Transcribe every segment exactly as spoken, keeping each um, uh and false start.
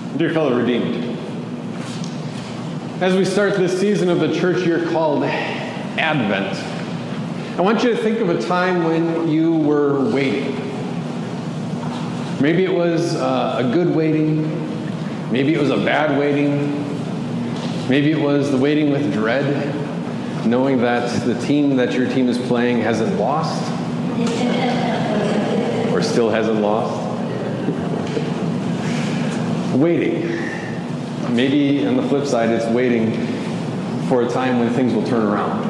Dear fellow redeemed, as we start this season of the church year called Advent, I want you to think of a time when you were waiting. Maybe it was uh, a good waiting. Maybe it was a bad waiting. Maybe it was the waiting with dread, knowing that the team that your team is playing hasn't lost or still hasn't lost. Waiting. Maybe on the flip side, it's waiting for a time when things will turn around.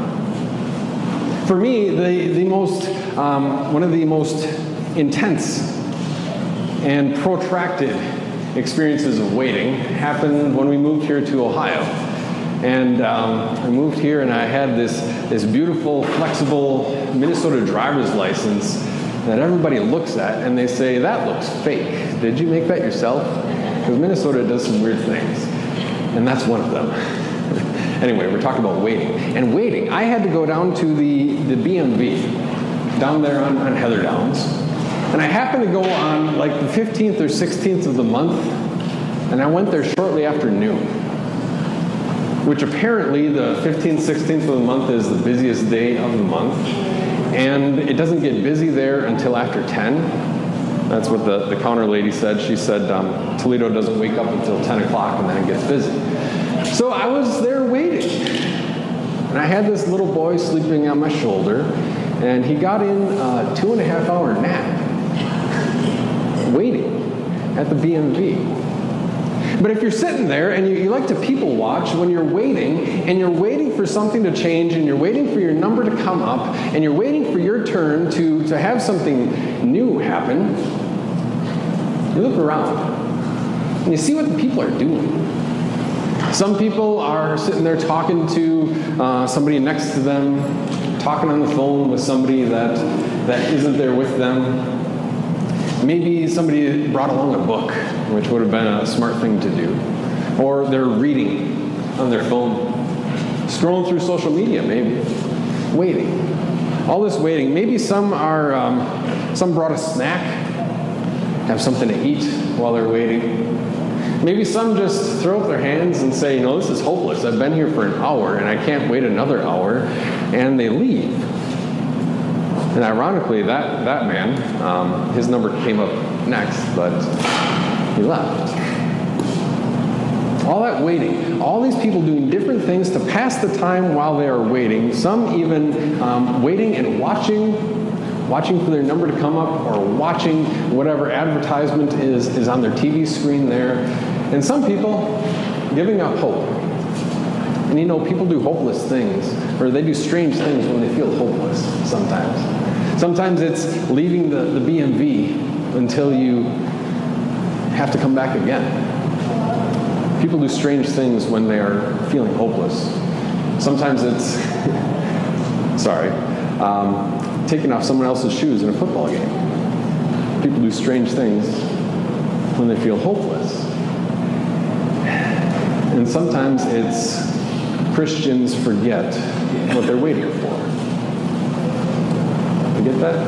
For me, the, the most, um, one of the most intense and protracted experiences of waiting happened when we moved here to Ohio. And um, I moved here and I had this, this beautiful, flexible Minnesota driver's license that everybody looks at and they say, that looks fake. Did you make that yourself? Because Minnesota does some weird things. And that's one of them. Anyway, we're talking about waiting. And waiting, I had to go down to the, the B M V, down there on, on Heather Downs. And I happened to go on like the fifteenth or sixteenth of the month, and I went there shortly after noon, which apparently the fifteenth, sixteenth of the month is the busiest day of the month, and it doesn't get busy there until after ten. That's what the, the counter lady said. She said um, Toledo doesn't wake up until ten o'clock and then it gets busy. So I was there waiting, and I had this little boy sleeping on my shoulder, and he got in a two and a half hour nap waiting at the B M V. But if you're sitting there and you, you like to people watch when you're waiting, and you're waiting for something to change, and you're waiting for your number to come up, and you're waiting for your turn to, to have something new happen, you look around and you see what the people are doing. Some people are sitting there talking to uh, somebody next to them, talking on the phone with somebody that, that isn't there with them. Maybe somebody brought along a book, which would have been a smart thing to do. Or they're reading on their phone, scrolling through social media, maybe. Waiting. All this waiting. Maybe some are, um, some brought a snack, have something to eat while they're waiting. Maybe some just throw up their hands and say, you know, this is hopeless. I've been here for an hour and I can't wait another hour, and they leave. And ironically, that, that man, um, his number came up next, but he left. All that waiting, all these people doing different things to pass the time while they are waiting, some even um, waiting and watching, watching for their number to come up, or watching whatever advertisement is, is on their T V screen there. And some people giving up hope. And you know, people do hopeless things, or they do strange things when they feel hopeless sometimes. Sometimes it's leaving the, the B M V until you have to come back again. People do strange things when they are feeling hopeless. Sometimes it's, sorry, um, taking off someone else's shoes in a football game. People do strange things when they feel hopeless. And sometimes it's Christians forget what they're waiting for. You get that?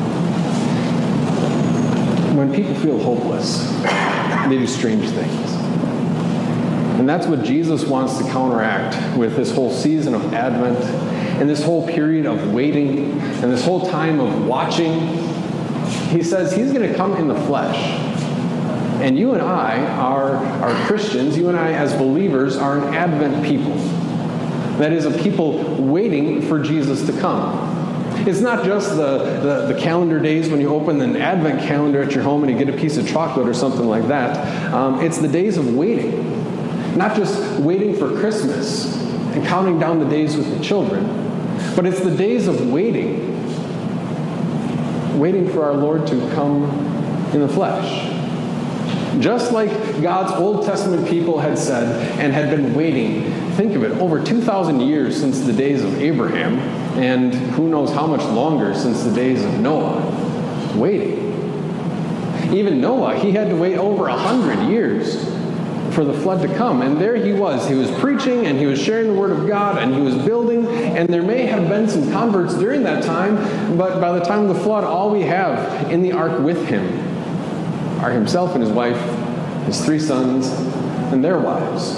When people feel hopeless, they do strange things. And that's what Jesus wants to counteract with this whole season of Advent, and this whole period of waiting, and this whole time of watching. He says he's going to come in the flesh. And you and I are, are Christians. You and I as believers are an Advent people. That is, a people waiting for Jesus to come. It's not just the, the, the calendar days when you open an Advent calendar at your home and you get a piece of chocolate or something like that. Um, it's the days of waiting. Not just waiting for Christmas and counting down the days with the children, but it's the days of waiting. Waiting for our Lord to come in the flesh. Just like God's Old Testament people had said and had been waiting, think of it, over two thousand years since the days of Abraham, and who knows how much longer since the days of Noah. Waiting. Even Noah, he had to wait over a hundred years for the flood to come. And there he was. He was preaching and he was sharing the Word of God and he was building. And there may have been some converts during that time, but by the time of the flood, all we have in the ark with him are himself and his wife his three sons, and their wives.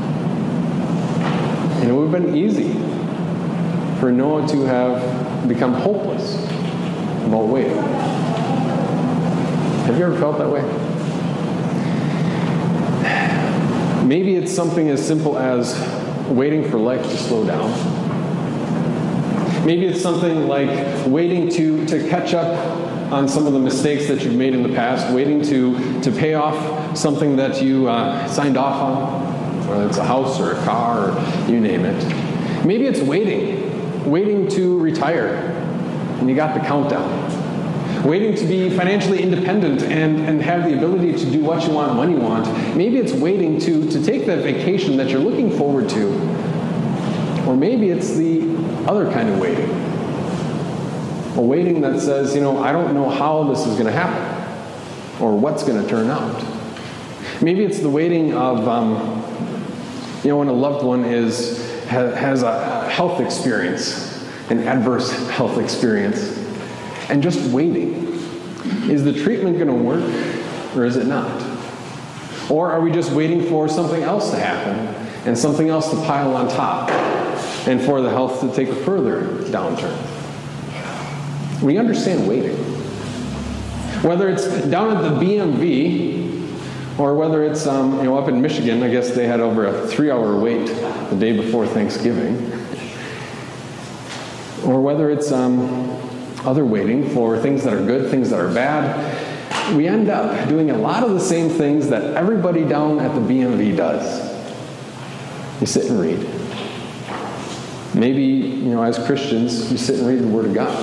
And it would have been easy for Noah to have become hopeless about waiting. Have you ever felt that way? Maybe it's something as simple as waiting for life to slow down. Maybe it's something like waiting to, to catch up on some of the mistakes that you've made in the past, waiting to, to pay off something that you uh, signed off on, whether it's a house or a car or you name it. Maybe it's waiting, waiting to retire, and you got the countdown. Waiting to be financially independent and, and have the ability to do what you want when you want. Maybe it's waiting to, to take that vacation that you're looking forward to. Or maybe it's the other kind of waiting. A waiting that says, you know, I don't know how this is going to happen or what's going to turn out. Maybe it's the waiting of, um, you know, when a loved one is ha- has a health experience, an adverse health experience. And just waiting. Is the treatment going to work or is it not? Or are we just waiting for something else to happen and something else to pile on top and for the health to take a further downturn? We understand waiting. Whether it's down at the B M V or whether it's um, you know, up in Michigan, I guess they had over a three-hour wait the day before Thanksgiving. Or whether it's um, other waiting for things that are good, things that are bad, we end up doing a lot of the same things that everybody down at the B M V does. You sit and read. Maybe, you know, as Christians, you sit and read the Word of God.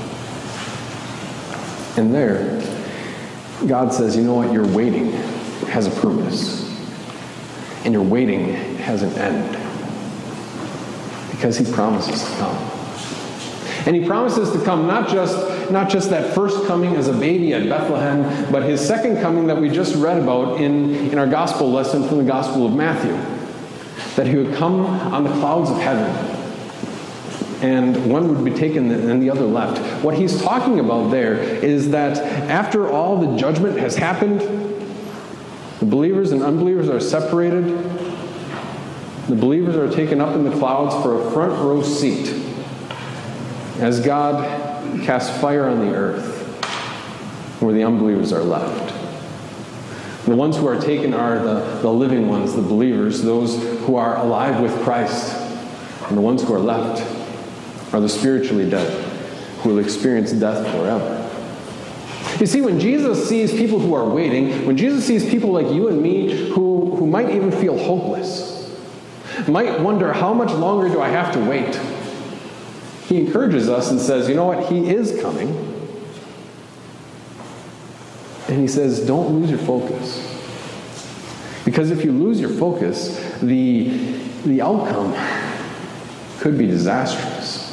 And there, God says, you know what, your waiting has a purpose. And your waiting has an end. Because He promises to come. And He promises to come not just, not just that first coming as a baby at Bethlehem, but His second coming that we just read about in, in our gospel lesson from the Gospel of Matthew. That He would come on the clouds of heaven, and one would be taken and the other left. What He's talking about there is that after all the judgment has happened, the believers and unbelievers are separated. The believers are taken up in the clouds for a front row seat as God casts fire on the earth, where the unbelievers are left. The ones who are taken are the, the living ones, the believers, those who are alive with Christ. And the ones who are left are the spiritually dead, who will experience death forever. You see, when Jesus sees people who are waiting, when Jesus sees people like you and me who, who might even feel hopeless, might wonder, how much longer do I have to wait? He encourages us and says, you know what, He is coming. And He says, don't lose your focus. Because if you lose your focus, the, the outcome could be disastrous.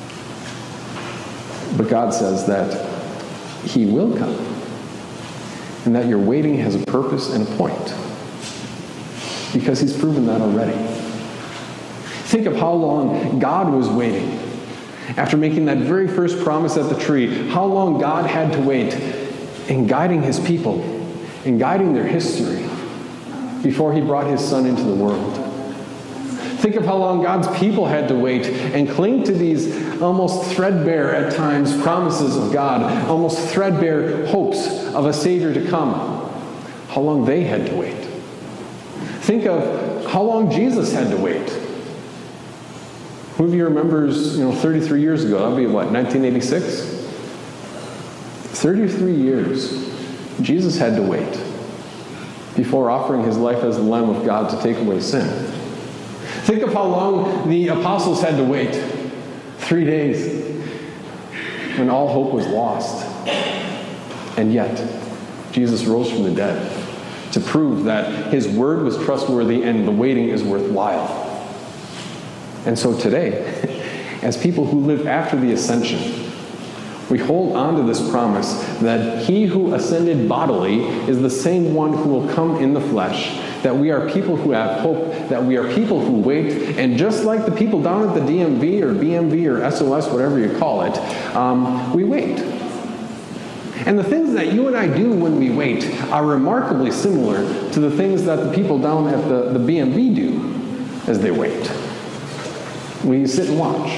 But God says that He will come. And that your waiting has a purpose and a point. Because He's proven that already. Think of how long God was waiting. After making that very first promise at the tree, how long God had to wait in guiding His people, in guiding their history, before He brought His Son into the world. Think of how long God's people had to wait and cling to these almost threadbare, at times, promises of God, almost threadbare hopes of a Savior to come. How long they had to wait. Think of how long Jesus had to wait. Who of you remembers, you know, thirty-three years ago? That would be what, nineteen eighty-six? thirty-three years. Jesus had to wait before offering His life as the Lamb of God to take away sin. Think of how long the apostles had to wait. Three days. When all hope was lost. And yet, Jesus rose from the dead to prove that His word was trustworthy and the waiting is worthwhile. And so today, as people who live after the ascension, we hold on to this promise that He who ascended bodily is the same one who will come in the flesh, that we are people who have hope, that we are people who wait, and just like the people down at the D M V or B M V or S O S, whatever you call it, um, we wait. And the things that you and I do when we wait are remarkably similar to the things that the people down at the, the B and B do as they wait. We sit and watch.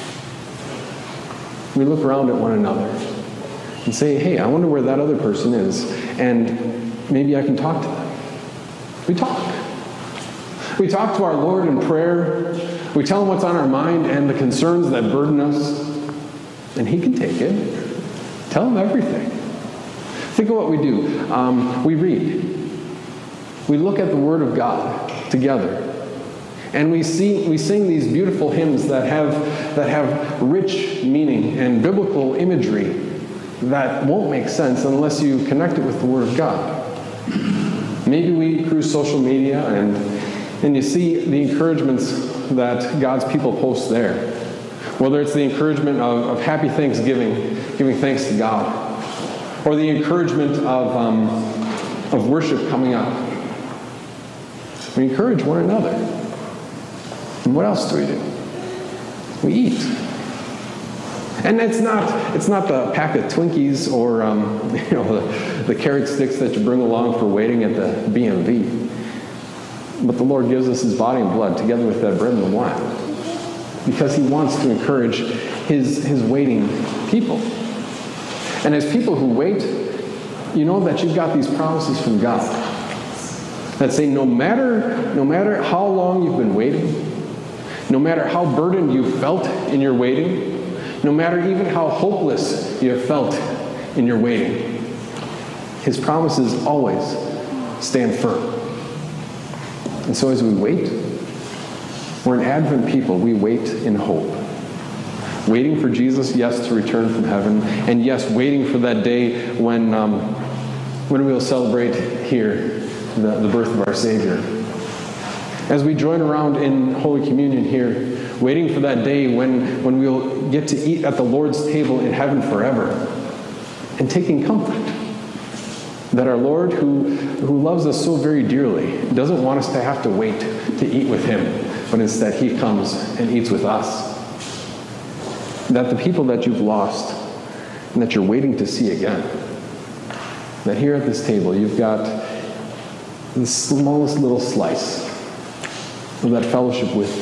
We look around at one another and say, hey, I wonder where that other person is, and maybe I can talk to them. We talk. We talk to our Lord in prayer. We tell him what's on our mind and the concerns that burden us, and he can take it. Tell him everything. Think of what we do. Um, we read. We look at the Word of God together. And we see, we sing these beautiful hymns that have, that have rich meaning and biblical imagery that won't make sense unless you connect it with the Word of God. Maybe we cruise social media and, and you see the encouragements that God's people post there. Whether it's the encouragement of, of happy Thanksgiving, giving thanks to God, or the encouragement of, um, of worship coming up. We encourage one another. And what else do we do? We eat. And it's not, it's not the pack of Twinkies or um, you know, the, the carrot sticks that you bring along for waiting at the B and B. But the Lord gives us his body and blood together with that bread and the wine, because he wants to encourage his, his waiting people. And as people who wait, you know that you've got these promises from God that say no matter, no matter how long you've been waiting, no matter how burdened you felt in your waiting, no matter even how hopeless you have felt in your waiting, his promises always stand firm. And so as we wait, we're an Advent people. We wait in hope. Waiting for Jesus, yes, to return from heaven. And yes, waiting for that day when, um, when we will celebrate here the, the birth of our Savior. As we join around in Holy Communion here, waiting for that day when, when we'll get to eat at the Lord's table in heaven forever. And taking comfort that our Lord, who, who loves us so very dearly, doesn't want us to have to wait to eat with him, but instead he comes and eats with us. That the people that you've lost and that you're waiting to see again, that here at this table you've got the smallest little slice of that fellowship with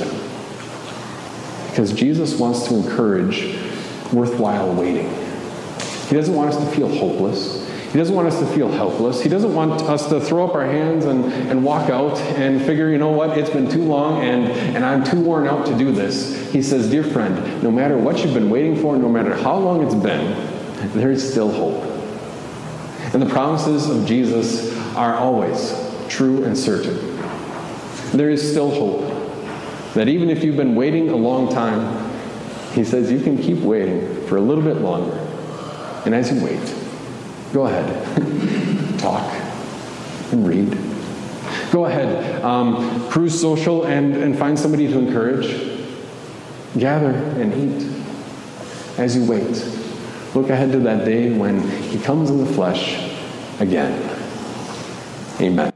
them. Because Jesus wants to encourage worthwhile waiting. He doesn't want us to feel hopeless. He doesn't want us to feel helpless. He doesn't want us to throw up our hands and, and walk out and figure, you know what, it's been too long and, and I'm too worn out to do this. He says, dear friend, no matter what you've been waiting for, no matter how long it's been, there is still hope. And the promises of Jesus are always true and certain. There is still hope. That even if you've been waiting a long time, he says you can keep waiting for a little bit longer. And as you wait, go ahead, talk and read. Go ahead, um, cruise social and, and find somebody to encourage. Gather and eat. As you wait, look ahead to that day when he comes in the flesh again. Amen.